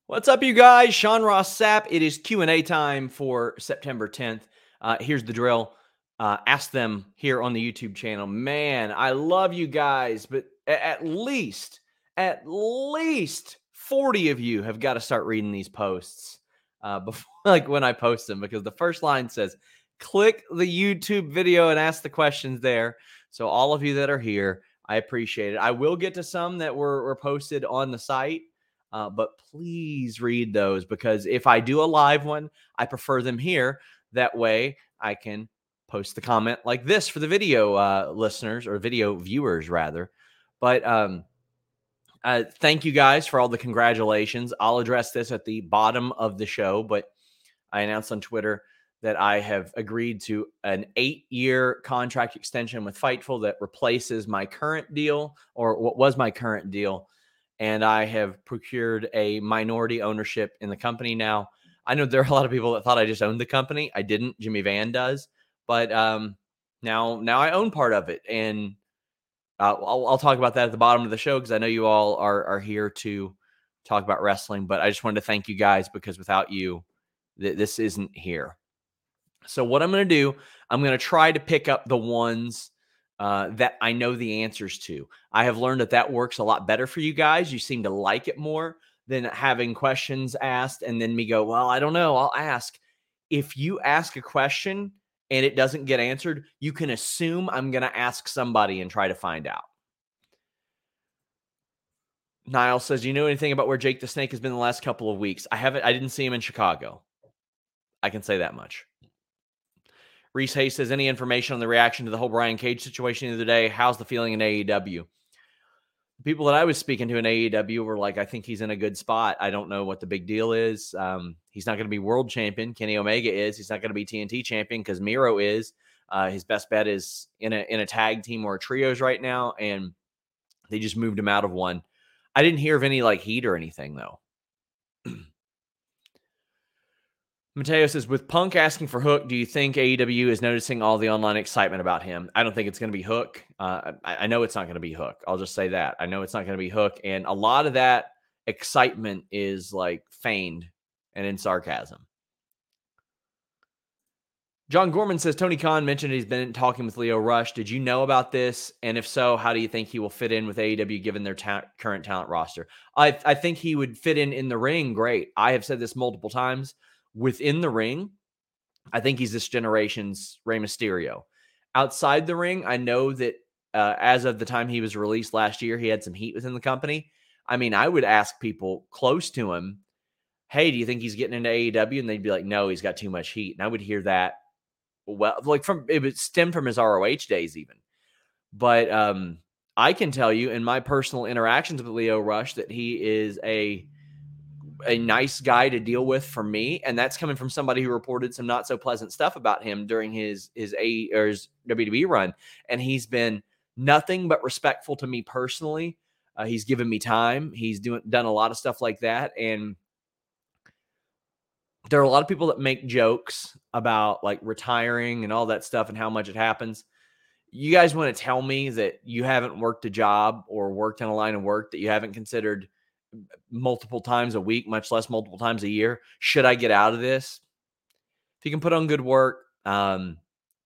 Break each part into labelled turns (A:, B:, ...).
A: What's up, you guys? Sean Ross Sapp. It is Q&A time for September 10th. Here's the drill. Ask them here on the YouTube channel. Man, I love you guys, but at least 40 of you have got to start reading these posts before, like when I post them, because the first line says, click the YouTube video and ask the questions there. So all of you that are here, I appreciate it. I will get to some that were posted on the site. But please read those, because if I do a live one, I prefer them here. That way I can post the comment like this for the video listeners, or video viewers rather. But thank you guys for all the congratulations. I'll address this at the bottom of the show, but I announced on Twitter that I have agreed to an 8-year contract extension with Fightful that replaces my current deal, or what was my current deal. And I have procured a minority ownership in the company now. I know there are a lot of people that thought I just owned the company. I didn't. Jimmy Van does. But now I own part of it. And I'll talk about that at the bottom of the show, because I know you all are here to talk about wrestling. But I just wanted to thank you guys, because without you, this isn't here. So what I'm going to do, I'm going to try to pick up the ones that I know the answers to. I have learned that works a lot better for you guys. You seem to like it more than having questions asked and then me go, well, I don't know, I'll ask. If you ask a question and it doesn't get answered, you can assume I'm going to ask somebody and try to find out. Niall says, you know anything about where Jake the Snake has been the last couple of weeks? I didn't see him in Chicago. I can say that much. Reese Hayes says, any information on the reaction to the whole Brian Cage situation the other day? How's the feeling in AEW? The people that I was speaking to in AEW were like, I think he's in a good spot. I don't know what the big deal is. He's not going to be world champion. Kenny Omega is. He's not going to be TNT champion because Miro is. His best bet is in a tag team or a trios right now, and they just moved him out of one. I didn't hear of any like heat or anything, though. Mateo says, with Punk asking for Hook, do you think AEW is noticing all the online excitement about him? I don't think it's going to be Hook. I know it's not going to be Hook. I'll just say that. I know it's not going to be Hook. And a lot of that excitement is like feigned and in sarcasm. John Gorman says, Tony Khan mentioned he's been talking with Lio Rush. Did you know about this? And if so, how do you think he will fit in with AEW given their current talent roster? I think he would fit in the ring great. I have said this multiple times. Within the ring, I think he's this generation's Rey Mysterio. Outside the ring, I know that as of the time he was released last year, he had some heat within the company. I mean, I would ask people close to him, hey, do you think he's getting into AEW? And they'd be like, no, he's got too much heat. And I would hear that, well, like it would stem from his ROH days even. But I can tell you in my personal interactions with Lio Rush that he is a nice guy to deal with for me. And that's coming from somebody who reported some not so pleasant stuff about him during his WWE run. And he's been nothing but respectful to me personally. He's given me time. He's done a lot of stuff like that. And there are a lot of people that make jokes about like retiring and all that stuff and how much it happens. You guys want to tell me that you haven't worked a job or worked in a line of work that you haven't considered multiple times a week, much less multiple times a year? Should I get out of this? If he can put on good work, then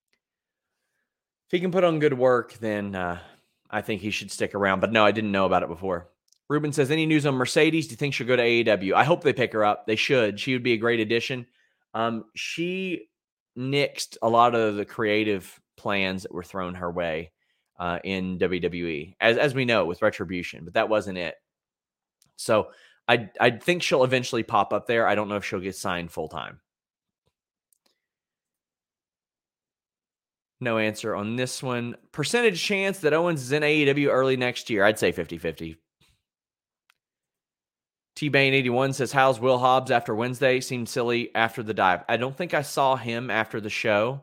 A: I think he should stick around. But no, I didn't know about it before. Ruben says, any news on Mercedes? Do you think she'll go to AEW? I hope they pick her up. They should. She would be a great addition. She nixed a lot of the creative plans that were thrown her way in WWE, as we know, with Retribution, but that wasn't it. So I think she'll eventually pop up there. I don't know if she'll get signed full-time. No answer on this one. Percentage chance that Owens is in AEW early next year? I'd say 50-50. T-Bane81 says, how's Will Hobbs after Wednesday? Seemed silly after the dive. I don't think I saw him after the show.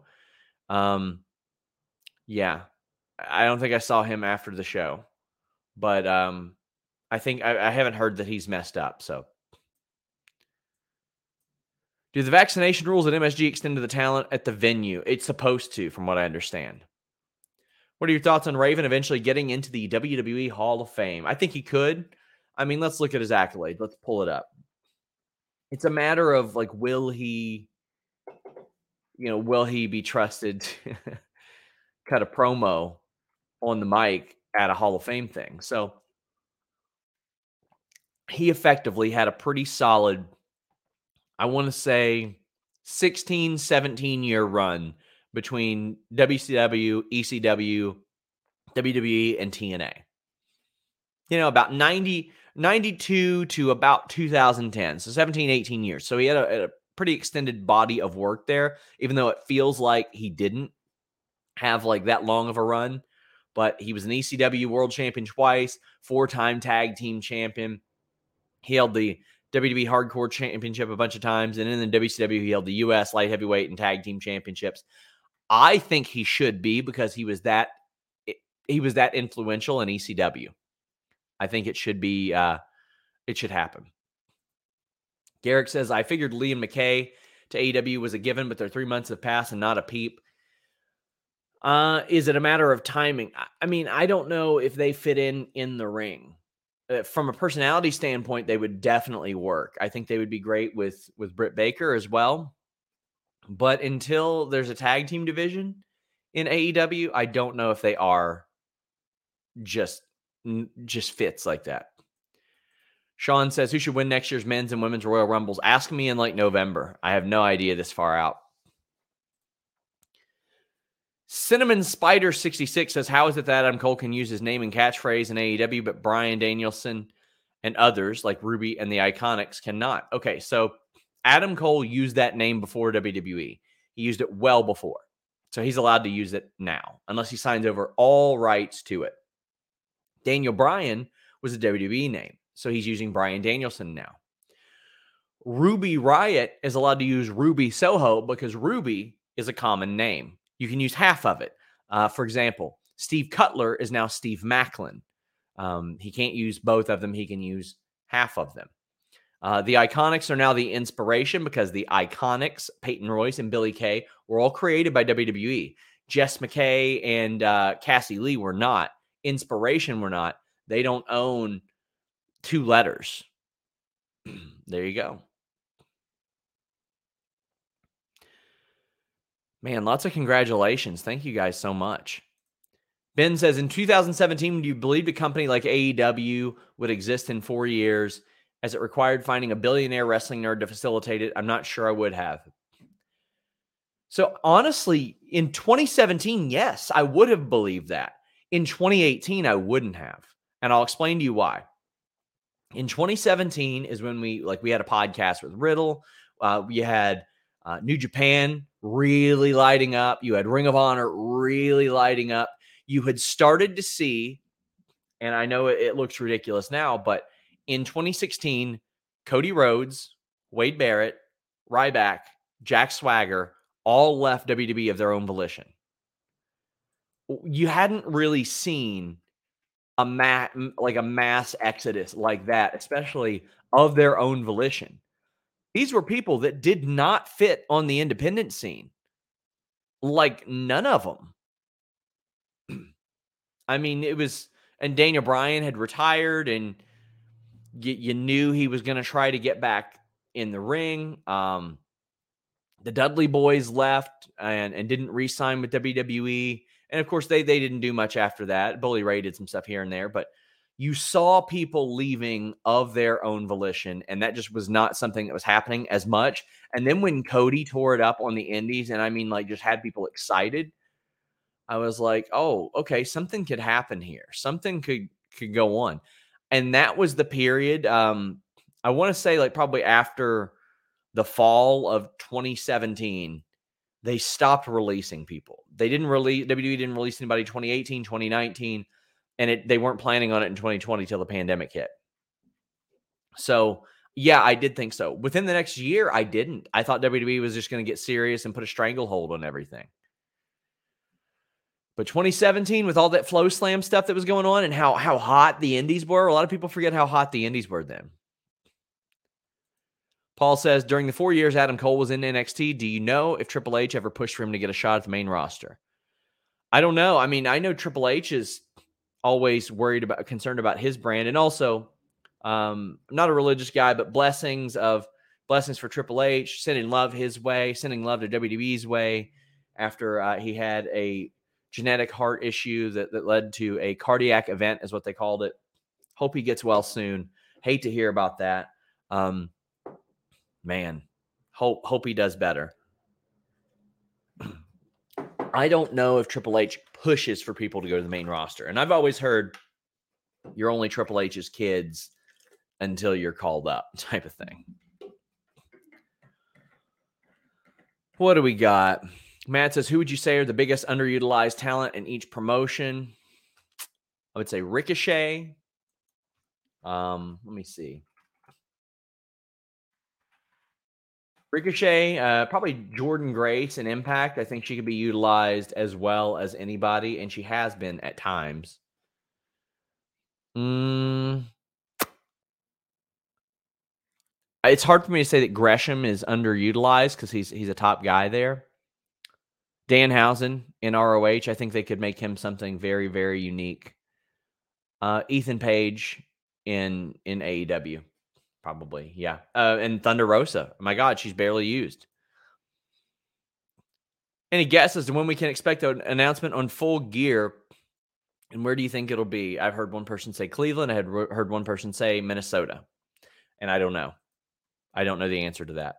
A: Yeah. I don't think I saw him after the show. But I think I haven't heard that he's messed up. So, do the vaccination rules at MSG extend to the talent at the venue? It's supposed to, from what I understand. What are your thoughts on Raven eventually getting into the WWE Hall of Fame? I think he could. I mean, let's look at his accolade. Let's pull it up. it's a matter of like, will he be trusted to cut a promo on the mic at a Hall of Fame thing? So he effectively had a pretty solid, I want to say 16, 17-year run between WCW, ECW, WWE, and TNA. About 92 to about 2010. So 17, 18 years. So he had a pretty extended body of work there, even though it feels like he didn't have like that long of a run. But he was an ECW world champion twice, 4-time tag team champion. He held the WWE Hardcore Championship a bunch of times, and in the WCW, he held the US Light Heavyweight and Tag Team Championships. I think he should be, because he was that influential in ECW. I think it should be. It should happen. Garrick says, I figured Lee and McKay to AEW was a given, but their 3 months have passed and not a peep. Is it a matter of timing? I mean, I don't know if they fit in the ring. From a personality standpoint, they would definitely work. I think they would be great with Britt Baker as well. But until there's a tag team division in AEW, I don't know if they are just fits like that. Sean says, who should win next year's men's and women's Royal Rumbles? Ask me in like November. I have no idea this far out. Cinnamon Spider 66 says, how is it that Adam Cole can use his name and catchphrase in AEW, but Bryan Danielson and others like Ruby and the Iconics cannot? Okay, so Adam Cole used that name before WWE. He used it well before. So he's allowed to use it now, unless he signs over all rights to it. Daniel Bryan was a WWE name, so he's using Bryan Danielson now. Ruby Riott is allowed to use Ruby Soho because Ruby is a common name. You can use half of it. For example, Steve Cutler is now Steve Macklin. He can't use both of them. He can use half of them. The Iconics are now the Inspiration because the Iconics, Peyton Royce and Billie Kay, were all created by WWE. Jess McKay and Cassie Lee were not. Inspiration were not. They don't own 2 letters. There you go. Man, lots of congratulations. Thank you guys so much. Ben says, in 2017, do you believe a company like AEW would exist in 4 years as it required finding a billionaire wrestling nerd to facilitate it? I'm not sure I would have. So honestly, in 2017, yes, I would have believed that. In 2018, I wouldn't have. And I'll explain to you why. In 2017 is when we had a podcast with Riddle. We had New Japan really lighting up. You had Ring of Honor really lighting up. You had started to see, and I know it looks ridiculous now, but in 2016, Cody Rhodes, Wade Barrett, Ryback, Jack Swagger all left WWE of their own volition. You hadn't really seen a mass exodus like that, especially of their own volition. These were people that did not fit on the independent scene. Like, none of them. I mean, and Daniel Bryan had retired, and you knew he was going to try to get back in the ring. The Dudley Boys left and didn't re-sign with WWE. And of course, they didn't do much after that. Bully Ray did some stuff here and there, but you saw people leaving of their own volition, and that just was not something that was happening as much. And then when Cody tore it up on the indies, and I mean, like, just had people excited, I was like, oh, okay, something could happen here. Something could go on. And that was the period, I want to say, like, probably after the fall of 2017, they stopped releasing people. WWE didn't release anybody 2018, 2019, and they weren't planning on it in 2020 till the pandemic hit. So, yeah, I did think so. Within the next year, I didn't. I thought WWE was just going to get serious and put a stranglehold on everything. But 2017, with all that Flow Slam stuff that was going on and how hot the indies were, a lot of people forget how hot the indies were then. Paul says, during the 4 years Adam Cole was in NXT, do you know if Triple H ever pushed for him to get a shot at the main roster? I don't know. I mean, I know Triple H is always concerned about his brand. And also, I'm not a religious guy, but blessings of blessings for Triple H, sending love his way, sending love to WWE's way after he had a genetic heart issue that led to a cardiac event, is what they called it. Hope he gets well soon. Hate to hear about that. Man, hope he does better. I don't know if Triple H pushes for people to go to the main roster. And I've always heard you're only Triple H's kids until you're called up type of thing. What do we got? Matt says, who would you say are the biggest underutilized talent in each promotion? I would say Ricochet. Let me see. Ricochet, probably Jordan Grace in Impact. I think she could be utilized as well as anybody, and she has been at times. It's hard for me to say that Gresham is underutilized because he's a top guy there. Danhausen in ROH, I think they could make him something very, very unique. Ethan Page in AEW, probably, yeah. And Thunder Rosa, oh my God, she's barely used. Any guess as to when we can expect an announcement on Full Gear, and where do you think it'll be? I've heard one person say Cleveland. I had heard one person say Minnesota, and I don't know. I don't know the answer to that.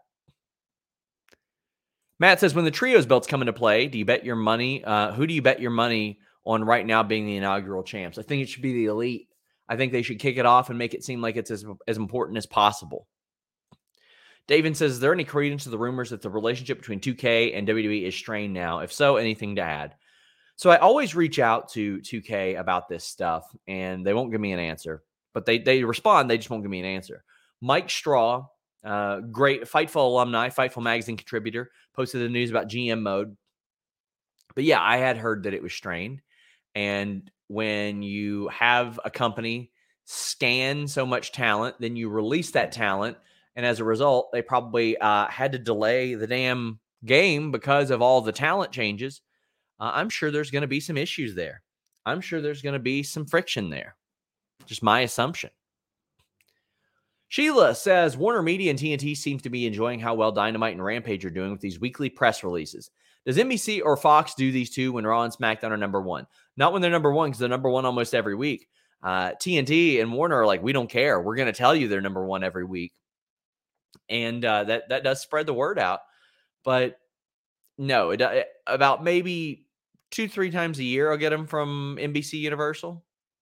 A: Matt says, when the trios belts come into play, do you bet your money? Who do you bet your money on right now being the inaugural champs? I think it should be the Elite. I think they should kick it off and make it seem like it's as important as possible. David says, is there any credence to the rumors that the relationship between 2K and WWE is strained now? If so, anything to add? So I always reach out to 2K about this stuff, and they won't give me an answer. But they respond, they just won't give me an answer. Mike Straw, great Fightful alumni, Fightful magazine contributor, posted the news about GM mode. But yeah, I had heard that it was strained. And when you have a company scan so much talent, then you release that talent. And as a result, they probably had to delay the damn game because of all the talent changes. I'm sure there's going to be some issues there. I'm sure there's going to be some friction there. Just my assumption. Sheila says, Warner Media and TNT seems to be enjoying how well Dynamite and Rampage are doing with these weekly press releases. Does NBC or Fox do these too when Raw and SmackDown are number one? Not when they're number one, because they're number one almost every week. TNT and Warner are like, we don't care. We're going to tell you they're number one every week. And that does spread the word out. But no, about maybe 2-3 times a year I'll get them from NBC Universal.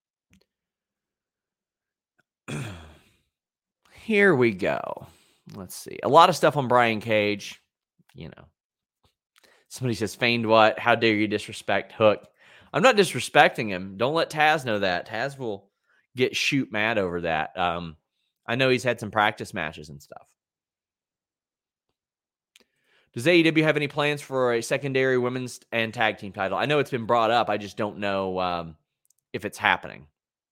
A: Here we go. Let's see. A lot of stuff on Brian Cage. You know. Somebody says, feigned what? How dare you disrespect Hook? I'm not disrespecting him. Don't let Taz know that. Taz will get shoot mad over that. I know he's had some practice matches and stuff. Does AEW have any plans for a secondary women's and tag team title? I know it's been brought up. I just don't know if it's happening.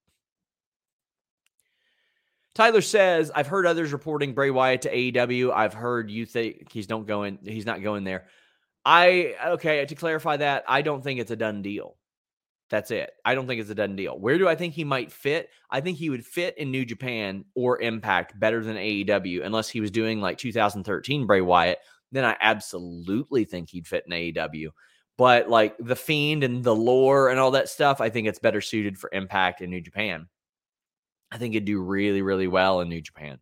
A: Tyler says, I've heard others reporting Bray Wyatt to AEW. I've heard you think he's not going there. To clarify that, I don't think it's a done deal. That's it. I don't think it's a done deal. Where do I think he might fit? I think he would fit in New Japan or Impact better than AEW, unless he was doing like 2013 Bray Wyatt. Then I absolutely think he'd fit in AEW. But like the Fiend and the lore and all that stuff, I think it's better suited for Impact and New Japan. I think it'd do really, really well in New Japan.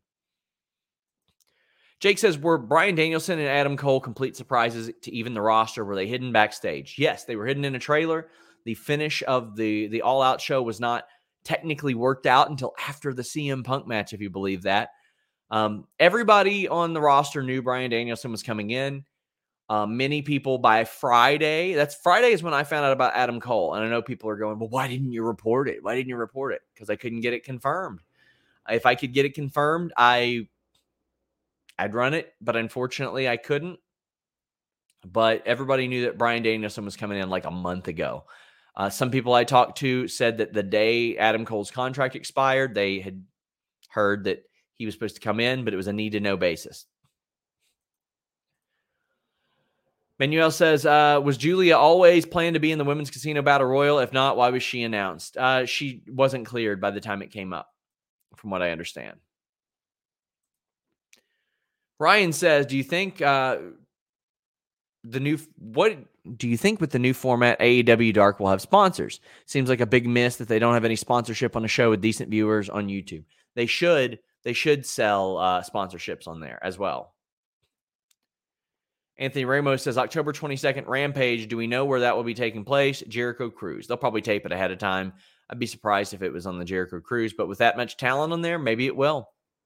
A: Jake says, were Bryan Danielson and Adam Cole complete surprises to even the roster? Were they hidden backstage? Yes, they were hidden in a trailer. The finish of the All Out show was not technically worked out until after the CM Punk match, if you believe that. Everybody on the roster knew Bryan Danielson was coming in. Many people by Friday is when I found out about Adam Cole. And I know people are going, well, why didn't you report it? Why didn't you report it? Because I couldn't get it confirmed. If I could get it confirmed, I'd run it, but unfortunately I couldn't. But everybody knew that Bryan Danielson was coming in like a month ago. Some people I talked to said that the day Adam Cole's contract expired, they had heard that he was supposed to come in, but it was a need-to-know basis. Manuel says, was Julia always planned to be in the Women's Casino Battle Royal? If not, why was she announced? She wasn't cleared by the time it came up, from what I understand. Ryan says, do you think what do you think with the new format AEW Dark will have sponsors? Seems like a big miss that they don't have any sponsorship on a show with decent viewers on YouTube. They should sell sponsorships on there as well. Anthony Ramos says October 22nd Rampage. Do we know where that will be taking place? Jericho Cruise. They'll probably tape it ahead of time. I'd be surprised if it was on the Jericho Cruise, but with that much talent on there, maybe it will.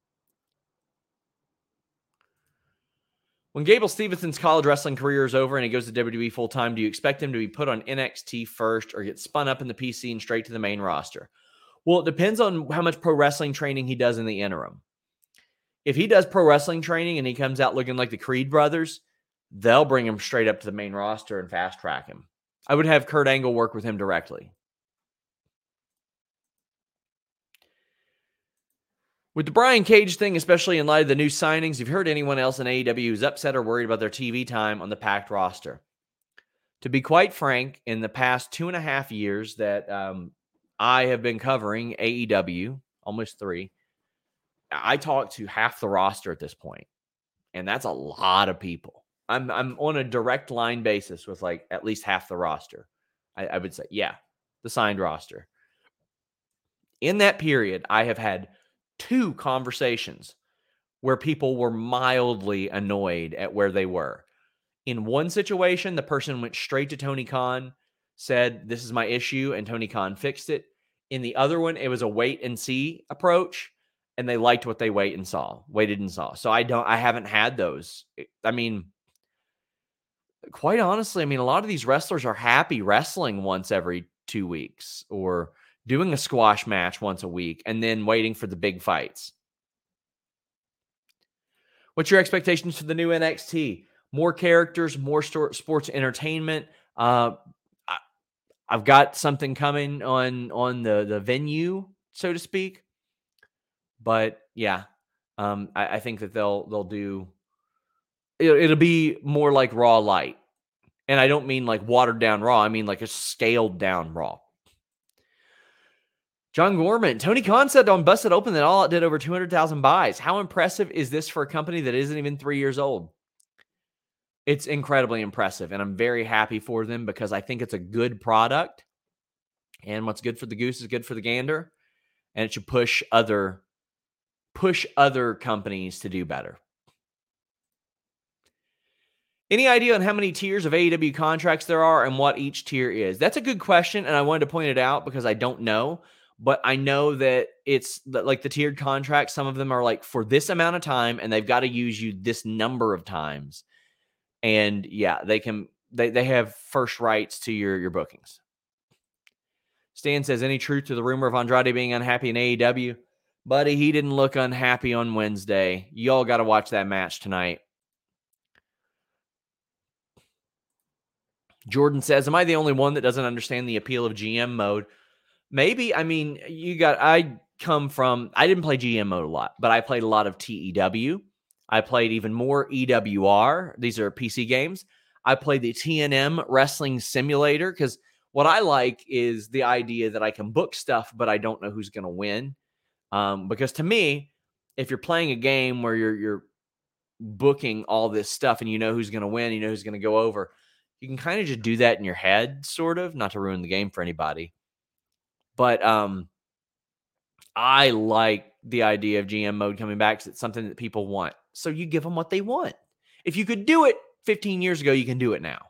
A: When Gable Stevenson's college wrestling career is over and he goes to WWE full-time, do you expect him to be put on NXT first or get spun up in the PC and straight to the main roster? Well, it depends on how much pro wrestling training he does in the interim. If he does pro wrestling training and he comes out looking like the Creed brothers, they'll bring him straight up to the main roster and fast track him. I would have Kurt Angle work with him directly. With the Brian Cage thing, especially in light of the new signings, have you heard anyone else in AEW who's upset or worried about their TV time on the packed roster? To be quite frank, in the past 2.5 years that I have been covering AEW, almost 3, I talked to half the roster at this point, and that's a lot of people. I'm on a direct line basis with like at least half the roster. I would say, yeah, the signed roster. In that period, I have had 2 conversations where people were mildly annoyed at where they were. In one situation, the person went straight to Tony Khan, said, "This is my issue," and Tony Khan fixed it. In the other one, it was a wait and see approach, and they liked what they waited and saw. So I haven't had those. I mean, quite honestly, a lot of these wrestlers are happy wrestling once every 2 weeks or doing a squash match once a week and then waiting for the big fights. What's your expectations for the new NXT? More characters, more sports entertainment. I've got something coming on the venue, so to speak. But yeah, I think that they'll do. It'll be more like Raw Light, and I don't mean like watered down Raw. I mean like a scaled down Raw. John Gorman, Tony Khan said on Busted Open that All Out did over 200,000 buys. How impressive is this for a company that isn't even 3 years old? It's incredibly impressive, and I'm very happy for them because I think it's a good product. And what's good for the goose is good for the gander, and it should push other companies to do better. Any idea on how many tiers of AEW contracts there are and what each tier is? That's a good question, and I wanted to point it out because I don't know. But I know that it's like the tiered contracts. Some of them are like for this amount of time, and they've got to use you this number of times. And yeah, they have first rights to your bookings. Stan says, any truth to the rumor of Andrade being unhappy in AEW? Buddy, he didn't look unhappy on Wednesday. Y'all got to watch that match tonight. Jordan says, am I the only one that doesn't understand the appeal of GM mode? Maybe. I didn't play GM mode a lot, but I played a lot of TEW. I played even more EWR. These are PC games. I played the TNM Wrestling Simulator because what I like is the idea that I can book stuff, but I don't know who's going to win. Because to me, if you're playing a game where you're booking all this stuff and you know who's going to win, you know who's going to go over, you can kind of just do that in your head, sort of, not to ruin the game for anybody. But I like the idea of GM mode coming back because it's something that people want. So you give them what they want. If you could do it 15 years ago, you can do it now.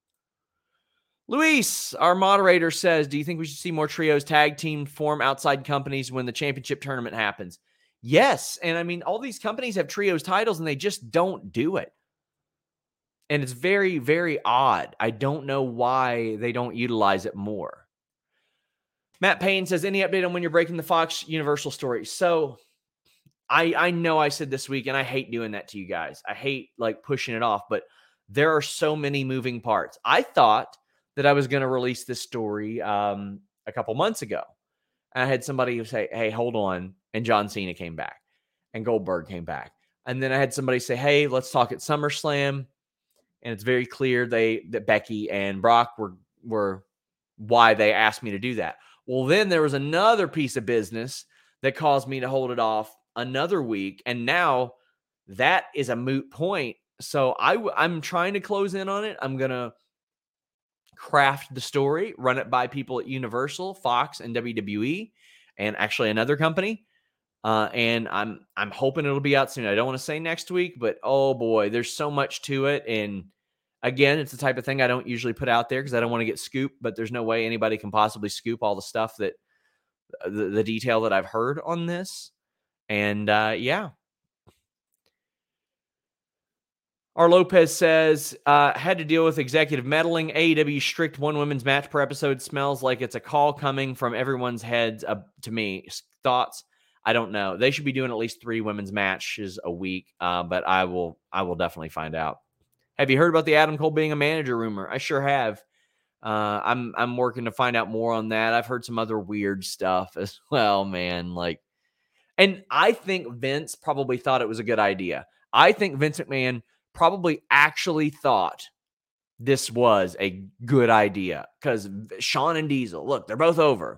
A: Luis, our moderator, says, do you think we should see more trios tag team form outside companies when the championship tournament happens? Yes. And all these companies have trios titles and they just don't do it. And it's very, very odd. I don't know why they don't utilize it more. Matt Payne says, any update on when you're breaking the Fox Universal story? So I know I said this week, and I hate doing that to you guys. I hate pushing it off, but there are so many moving parts. I thought that I was going to release this story a couple months ago. And I had somebody say, hey, hold on. And John Cena came back and Goldberg came back. And then I had somebody say, hey, let's talk at SummerSlam. And it's very clear that Becky and Brock were why they asked me to do that. Well, then there was another piece of business that caused me to hold it off another week. And now that is a moot point. So I'm trying to close in on it. I'm going to craft the story, run it by people at Universal, Fox, and WWE, and actually another company. And I'm hoping it'll be out soon. I don't want to say next week, but oh boy, there's so much to it. And again, it's the type of thing I don't usually put out there because I don't want to get scooped, but there's no way anybody can possibly scoop all the stuff that the detail that I've heard on this. And yeah. R. Lopez says, had to deal with executive meddling. AEW strict one women's match per episode smells like it's a call coming from everyone's heads to me. Thoughts? I don't know. They should be doing at least 3 women's matches a week, but I will definitely find out. Have you heard about the Adam Cole being a manager rumor? I sure have. I'm working to find out more on that. I've heard some other weird stuff as well, man. And I think Vince probably thought it was a good idea. I think Vince McMahon probably actually thought this was a good idea because Shawn and Diesel, look, they're both over.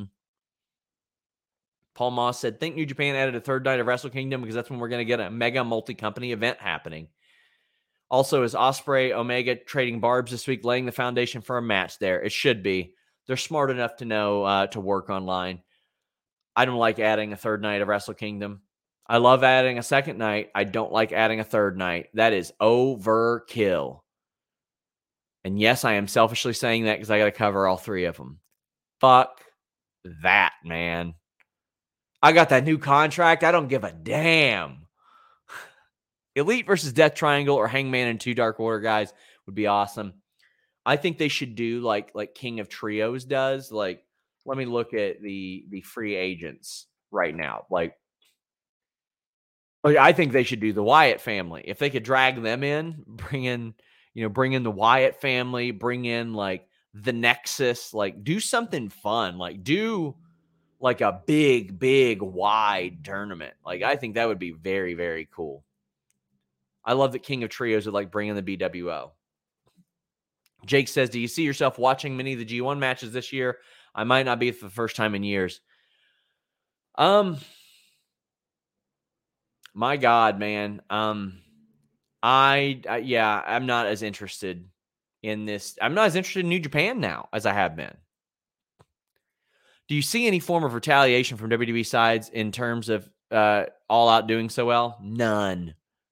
A: Paul Moss said, think New Japan added a third night of Wrestle Kingdom because that's when we're going to get a mega multi-company event happening. Also, is Ospreay Omega trading barbs this week, laying the foundation for a match there? It should be. They're smart enough to know to work online. I don't like adding a third night of Wrestle Kingdom. I love adding a second night. I don't like adding a third night. That is overkill. And yes, I am selfishly saying that because I got to cover all 3 of them. Fuck that, man. I got that new contract. I don't give a damn. Elite versus Death Triangle or Hangman and 2 Dark Order guys would be awesome. I think they should do like King of Trios does. Let me look at the free agents right now. I think they should do the Wyatt family. If they could drag them in, bring in the Wyatt family, bring in the Nexus, do something fun, do a big wide tournament. I think that would be very, very cool. I love that King of Trios would bring in the BWO. Jake says, do you see yourself watching many of the G1 matches this year? I might not be for the first time in years. My God, man. I'm not as interested in this. I'm not as interested in New Japan now as I have been. Do you see any form of retaliation from WWE sides in terms of All Out doing so well? None.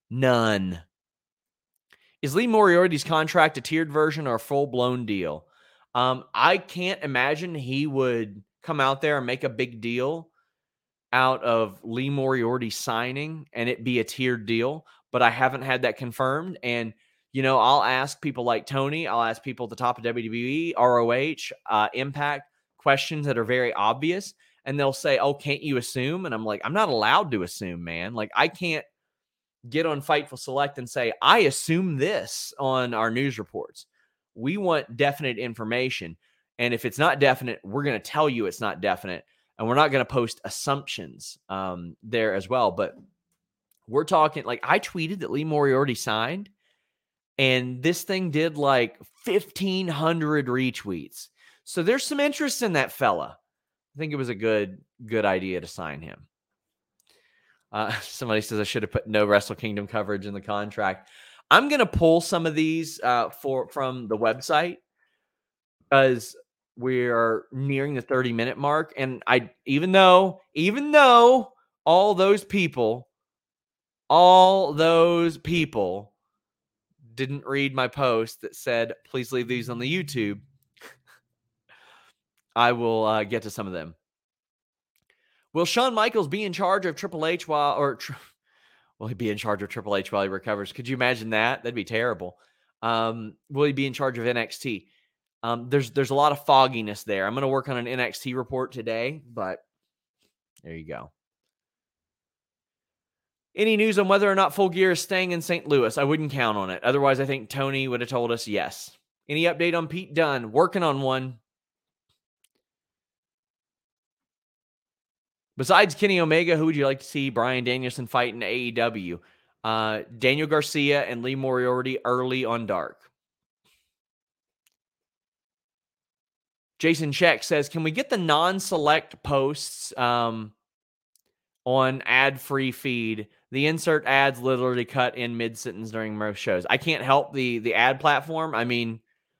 A: Is Lee Moriarty's contract a tiered version or a full-blown deal? I can't imagine he would come out there and make a big deal out of Lee Moriarty signing and it be a tiered deal, but I haven't had that confirmed. And, I'll ask people like Tony, I'll ask people at the top of WWE, ROH, Impact, questions that are very obvious. And they'll say, oh, can't you assume? And I'm like, I'm not allowed to assume, man. I can't get on Fightful Select and say, I assume this on our news reports. We want definite information. And if it's not definite, we're going to tell you it's not definite. And we're not going to post assumptions there as well. But we're talking, I tweeted that Lee Moriarty signed, and this thing did 1,500 retweets. So there's some interest in that fella. I think it was a good idea to sign him. Somebody says I should have put no Wrestle Kingdom coverage in the contract. I'm going to pull some of these from the website because we are nearing the 30-minute mark. And even though all those people didn't read my post that said, please leave these on the YouTube, I will get to some of them. Will Shawn Michaels be in charge of Triple H will he be in charge of Triple H while he recovers? Could you imagine that? That'd be terrible. Will he be in charge of NXT? There's a lot of fogginess there. I'm going to work on an NXT report today, but there you go. Any news on whether or not Full Gear is staying in St. Louis? I wouldn't count on it. Otherwise, I think Tony would have told us yes. Any update on Pete Dunne? Working on one. Besides Kenny Omega, who would you like to see Bryan Danielson fight in AEW? Daniel Garcia and Lee Moriarty early on Dark. Jason Check says, can we get the non-select posts on ad-free feed. The insert ads literally cut in mid-sentence during most shows. I can't help the ad platform. I mean,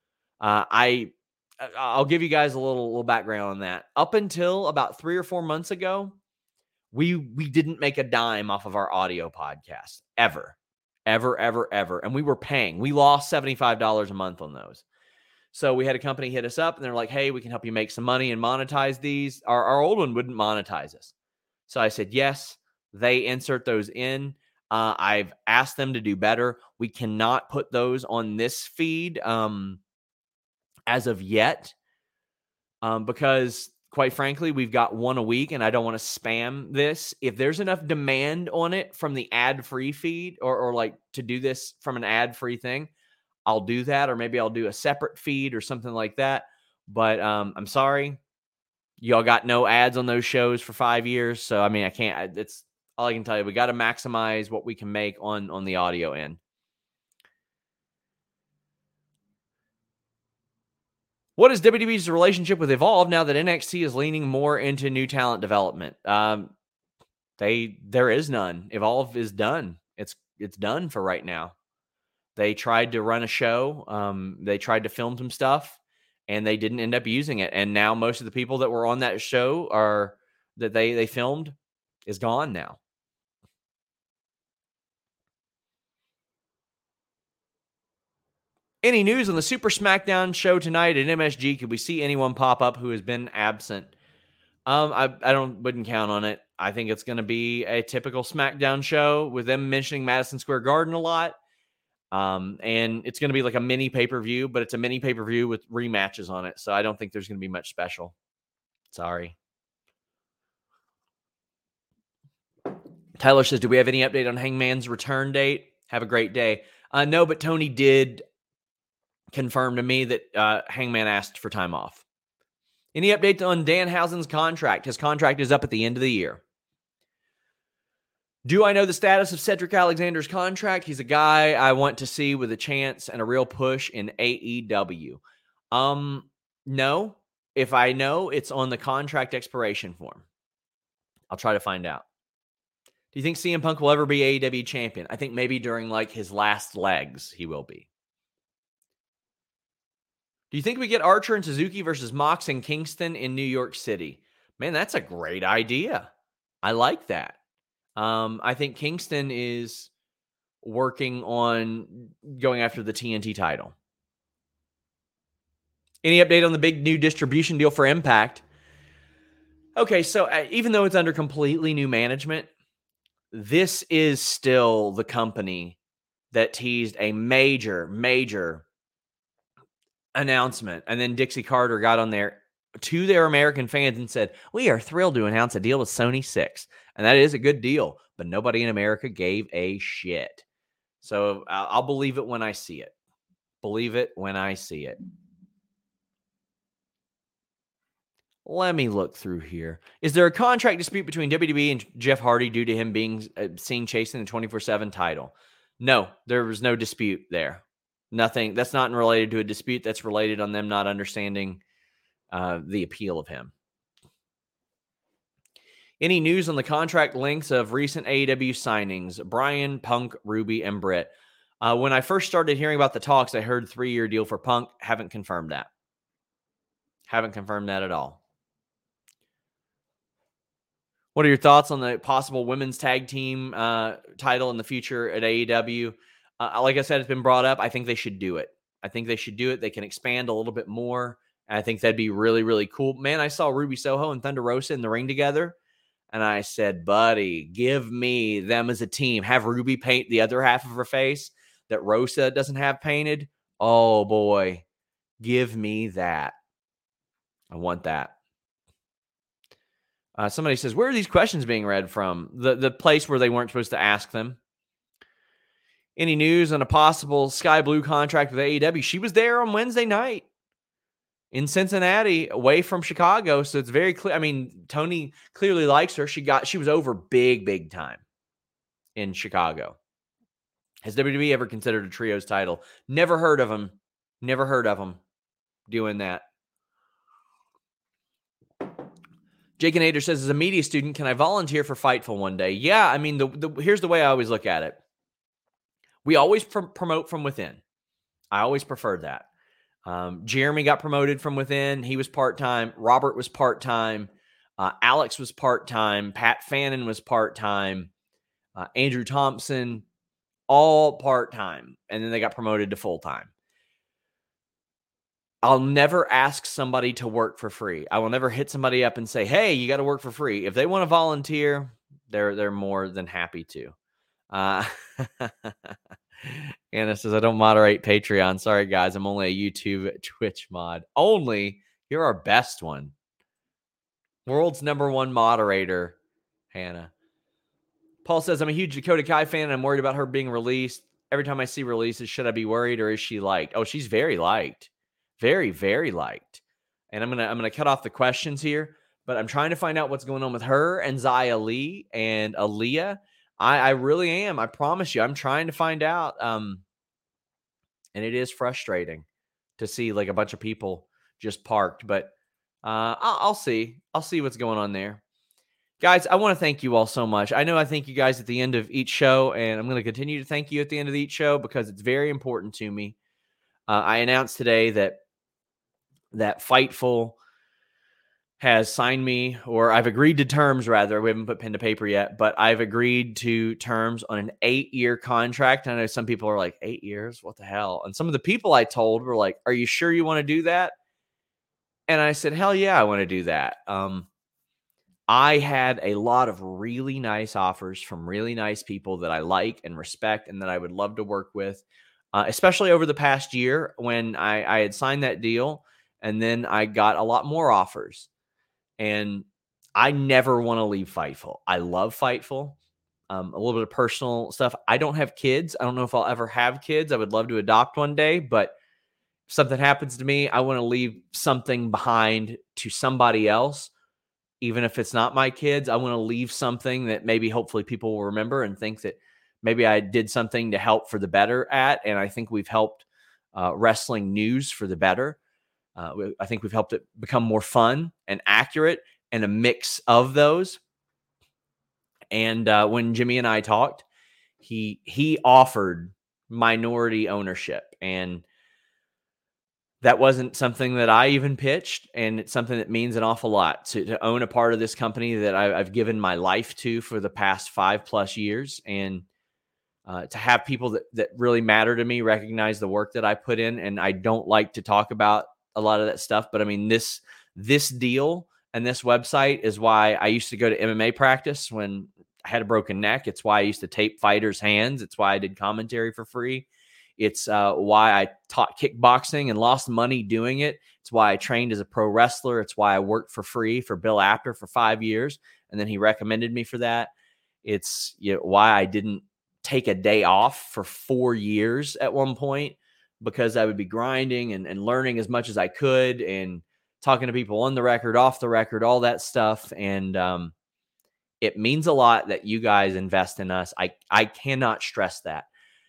A: I'll give you guys a little background on that. Up until about 3 or 4 months ago, we didn't make a dime off of our audio podcast ever. And we were paying. We lost $75 a month on those. So we had a company hit us up and they're like, hey, we can help you make some money and monetize these. Our old one wouldn't monetize us. So I said, yes. They insert those in. I've asked them to do better. We cannot put those on this feed as of yet because, quite frankly, we've got one a week and I don't want to spam this. If there's enough demand on it from the ad-free feed or like to do this from an ad-free thing, I'll do that, or maybe I'll do a separate feed or something like that. But I'm sorry. Y'all got no ads on those shows for 5 years. So, I mean, I can't. It's all I can tell you. We got to maximize what we can make on the audio end. What is WWE's relationship with Evolve now that NXT is leaning more into new talent development? There is none. Evolve is done. It's done for right now. They tried to run a show. They tried to film some stuff, and they didn't end up using it. And now most of the people that were on that show that they filmed is gone now. Any news on the Super SmackDown show tonight at MSG? Could we see anyone pop up who has been absent? I wouldn't count on it. I think it's going to be a typical SmackDown show with them mentioning Madison Square Garden a lot. And it's going to be like a mini pay-per-view, but it's a mini pay-per-view with rematches on it. So I don't think there's going to be much special. Sorry. Tyler says, do we have any update on Hangman's return date? Have a great day. No, but Tony did confirm to me that Hangman asked for time off. Any update on Danhausen's contract? His contract is up at the end of the year. Do I know the status of Cedric Alexander's contract? He's a guy I want to see with a chance and a real push in AEW. No. If I know, it's on the contract expiration form. I'll try to find out. Do you think CM Punk will ever be AEW champion? I think maybe during like his last legs, he will be. Do you think we get Archer and Suzuki versus Mox and Kingston in New York City? Man, that's a great idea. I like that. I think Kingston is working on going after the TNT title. Any update on the big new distribution deal for Impact? Okay, so even though it's under completely new management, this is still the company that teased a major announcement. And then Dixie Carter got on there to their American fans and said, we are thrilled to announce a deal with Sony 6. And that is a good deal, but nobody in America gave a shit. So I'll believe it when I see it. Believe it when I see it. Let me look through here. Is there a contract dispute between WWE and Jeff Hardy due to him being seen chasing the 24/7 title? No, there was no dispute there. Nothing. That's not related to a dispute. That's related on them not understanding the appeal of him. Any news on the contract lengths of recent AEW signings? Bryan, Punk, Ruby, and Britt. When I first started hearing about the talks, I heard 3-year deal for Punk. Haven't confirmed that. Haven't confirmed that at all. What are your thoughts on the possible women's tag team title in the future at AEW? Like I said, it's been brought up. I think they should do it. They can expand a little bit more. And I think that'd be really, really cool. Man, I saw Ruby Soho and Thunder Rosa in the ring together. And I said, buddy, give me them as a team. Have Ruby paint the other half of her face that Rosa doesn't have painted. Oh, boy. Give me that. I want that. Somebody says, where are these questions being read from? The place where they weren't supposed to ask them. Any news on a possible Sky Blue contract with AEW? She was there on Wednesday night in Cincinnati, away from Chicago. So it's very clear. I mean, Tony clearly likes her. She was over big time in Chicago. Has WWE ever considered a trios title? Never heard of them. Never heard of them doing that. Jake Nader says, as a media student, can I volunteer for Fightful one day? Yeah, I mean, here's the way I always look at it. We always promote from within. I always preferred that. Jeremy got promoted from within. He was part-time. Robert was part-time. Alex was part-time. Pat Fannin was part-time. Andrew Thompson, all part-time. And then they got promoted to full-time. I'll never ask somebody to work for free. I will never hit somebody up and say, hey, you got to work for free. If they want to volunteer, they're more than happy to. Anna says, I don't moderate Patreon. Sorry, guys. I'm only a YouTube Twitch mod. Only? You're our best one. World's #1 moderator, Hannah. Paul says, I'm a huge Dakota Kai fan, and I'm worried about her being released. Every time I see releases, should I be worried, or is she liked? Oh, she's very liked. Very, very liked. And I'm gonna cut off the questions here, but I'm trying to find out what's going on with her and Xia Li and Aaliyah. I really am. I promise you. I'm trying to find out. And it is frustrating to see like a bunch of people just parked, but I'll see. I'll see what's going on there. Guys, I want to thank you all so much. I know I thank you guys at the end of each show, and I'm going to continue to thank you at the end of each show because it's very important to me. I announced today that Fightful has signed me, or I've agreed to terms, rather. We haven't put pen to paper yet, but I've agreed to terms on an 8-year contract. I know some people are like, 8 years? What the hell? And some of the people I told were like, are you sure you want to do that? And I said, hell yeah, I want to do that. I had a lot of really nice offers from really nice people that I like and respect and that I would love to work with, especially over the past year when I had signed that deal. And then I got a lot more offers. And I never want to leave Fightful. I love Fightful. A little bit of personal stuff. I don't have kids. I don't know if I'll ever have kids. I would love to adopt one day, but if something happens to me, I want to leave something behind to somebody else. Even if it's not my kids, I want to leave something that maybe hopefully people will remember and think that maybe I did something to help for the better at. And I think we've helped wrestling news for the better. I think we've helped it become more fun and accurate and a mix of those. And when Jimmy and I talked, he offered minority ownership, and that wasn't something that I even pitched. And it's something that means an awful lot to own a part of this company that I've given my life to for the past 5+ years. And to have people that really matter to me recognize the work that I put in. And I don't like to talk about a lot of that stuff, but I mean, this deal and this website is why I used to go to MMA practice when I had a broken neck. It's why I used to tape fighters' hands. It's why I did commentary for free. It's why I taught kickboxing and lost money doing it. It's why I trained as a pro wrestler. It's why I worked for free for Bill Apter for 5 years, and then he recommended me for that. It's why I didn't take a day off for 4 years at one point, because I would be grinding and learning as much as I could and talking to people on the record, off the record, all that stuff. And it means a lot that you guys invest in us. I cannot stress that.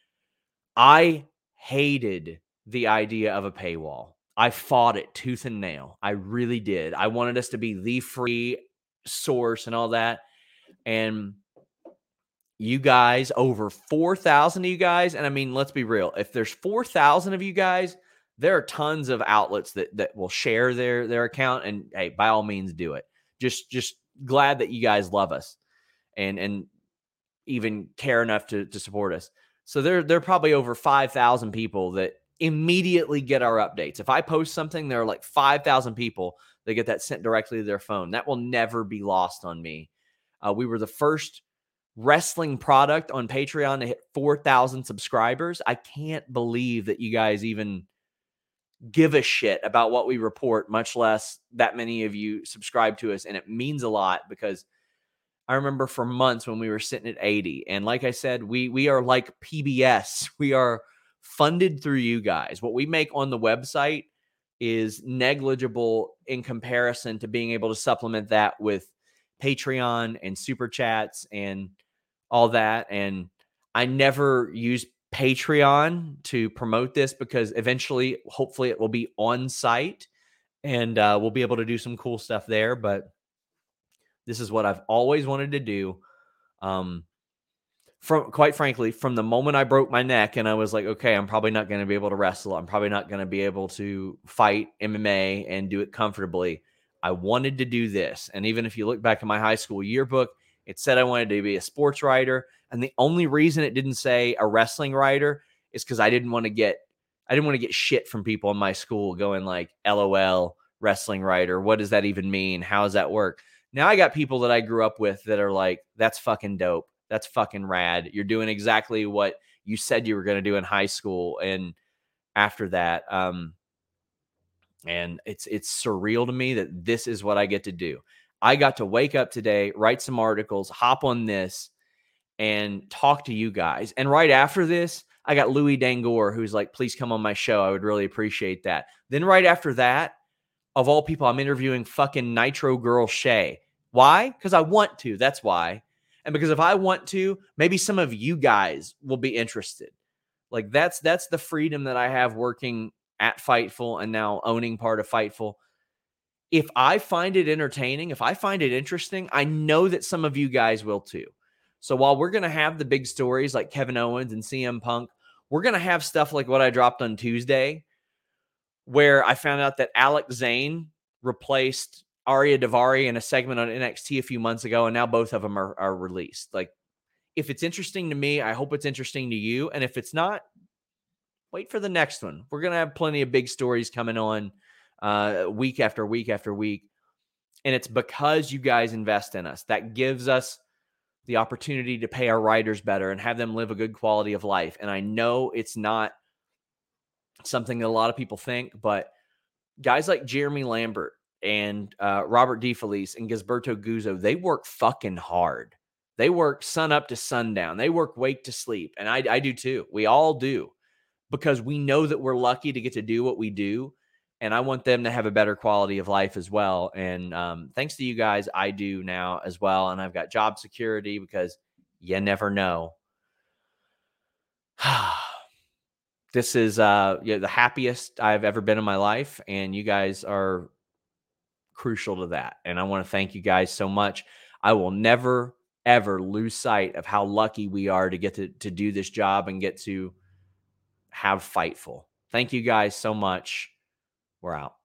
A: I hated the idea of a paywall. I fought it tooth and nail. I really did. I wanted us to be the free source and all that. And you guys, over 4,000 of you guys, and I mean, let's be real. If there's 4,000 of you guys, there are tons of outlets that will share their account. And hey, by all means, do it. Just glad that you guys love us and even care enough to support us. So there are probably over 5,000 people that immediately get our updates. If I post something, there are like 5,000 people that get that sent directly to their phone. That will never be lost on me. We were the first wrestling product on Patreon to hit 4,000 subscribers. I can't believe that you guys even give a shit about what we report, much less that many of you subscribe to us. And it means a lot, because I remember for months when we were sitting at 80. And like I said, we are like PBS. We are funded through you guys. What we make on the website is negligible in comparison to being able to supplement that with Patreon and super chats and all that. And I never use Patreon to promote this, because eventually, hopefully, it will be on site and we'll be able to do some cool stuff there. But This is what I've always wanted to do. From quite frankly, from the moment I broke my neck and I was like, okay, I'm probably not going to be able to wrestle. I'm probably not going to be able to fight MMA and do it comfortably. I wanted to do this. And even if you look back at my high school yearbook, it said I wanted to be a sports writer. And the only reason it didn't say a wrestling writer is because I didn't want to get shit from people in my school going like, LOL, wrestling writer. What does that even mean? How does that work? Now I got people that I grew up with that are like, that's fucking dope. That's fucking rad. You're doing exactly what you said you were going to do in high school. And after that, and it's surreal to me that this is what I get to do. I got to wake up today, write some articles, hop on this, and talk to you guys. And right after this, I got Louis Dangor, who's like, please come on my show. I would really appreciate that. Then right after that, of all people, I'm interviewing fucking Nitro Girl Shay. Why? Because I want to. That's why. And because if I want to, maybe some of you guys will be interested. Like that's the freedom that I have working at Fightful and now owning part of Fightful. If I find it entertaining, if I find it interesting, I know that some of you guys will too. So while we're going to have the big stories like Kevin Owens and CM Punk, we're going to have stuff like what I dropped on Tuesday, where I found out that Alex Zane replaced Arya Davari in a segment on NXT a few months ago, and now both of them are released. Like, if it's interesting to me, I hope it's interesting to you. And if it's not, wait for the next one. We're going to have plenty of big stories coming on week after week after week. And it's because you guys invest in us. That gives us the opportunity to pay our writers better and have them live a good quality of life. And I know it's not something that a lot of people think, but guys like Jeremy Lambert and Robert DeFelice and Gisberto Guzzo, they work fucking hard. They work sun up to sundown. They work wake to sleep. And I do too. We all do, because we know that we're lucky to get to do what we do. And I want them to have a better quality of life as well. And thanks to you guys, I do now as well. And I've got job security because you never know. This is the happiest I've ever been in my life. And you guys are crucial to that. And I want to thank you guys so much. I will never, ever lose sight of how lucky we are to get to do this job and get to have Fightful. Thank you guys so much. We're out.